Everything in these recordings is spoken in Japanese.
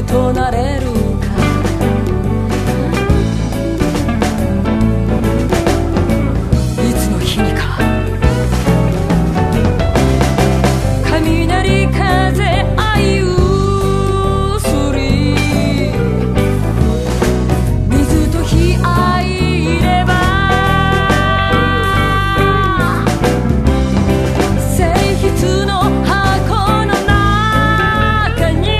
となれるか。いつの日にか雷風愛うすり水と火合いれば性質の箱の中に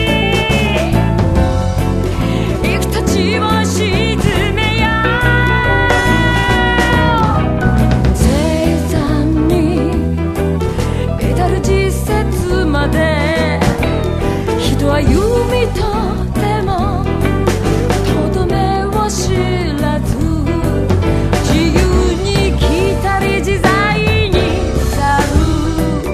生きたちを沈めよう。生産に至る実節まで人は弓とてもとどめを知らず自由に来たり自在に去る。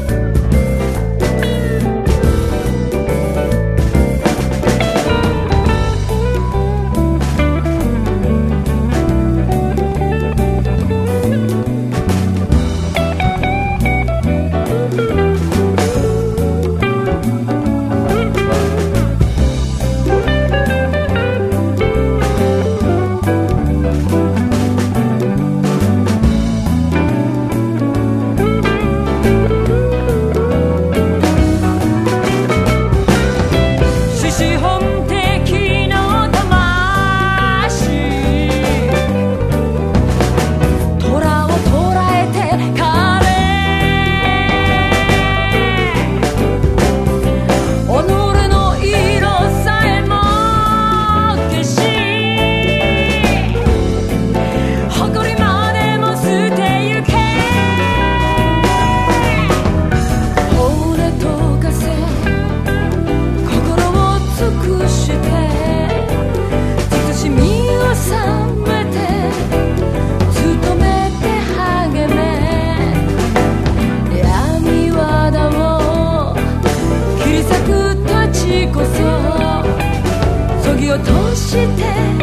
獅子本的の魂虎を捕らえて狩れ。己の色さえも消し誇りまでも捨てゆけ。骨とかせ心を尽くして慎みを覚めて努めて励め。闇罠を切り裂くたちこそそぎ落として